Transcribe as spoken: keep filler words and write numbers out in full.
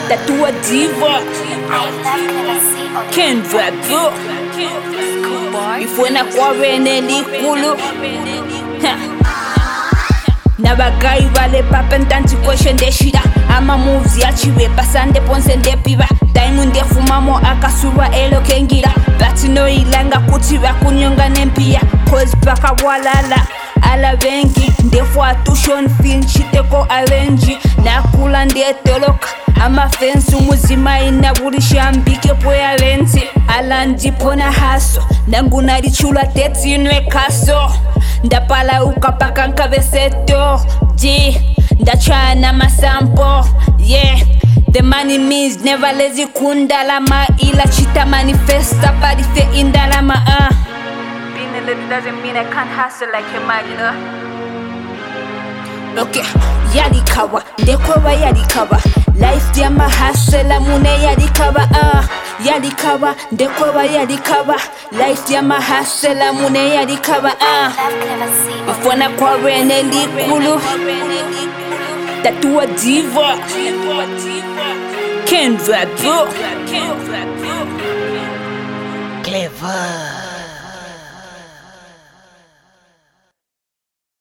Tatua diva Kendra bro Ifwena kwa rene likulu Nabagai vale papentanti question de shida Ama moves ya chiwe pasande ponse de piba Diamond de fumamo akasura elo kengira Batino ilanga kutiba kunyonga nempia Cause baka walala ala vengi Ndefo atushon fin chiteko alenji Nakula ndetoloka ama fensi muzima inaburisha mbike poya lenti Alandi pona haso Nangu narichula teti inwe kaso Ndapala ukapaka nkabeseto G Ndachana masampo Yeah The money means never lazy kundalama Ila chita manifesta parife indalama uh. Being a lady doesn't mean I can't hustle like your man, you know. Okay, yarikawa, ndekoba yarikawa Life ya mahasela mune yarikawa uh. Yarikawa, ndekoba yarikawa Life ya mahasela mune yarikawa uh. Ifwana kwa rene likulu Tatua diva Kendra bro Clever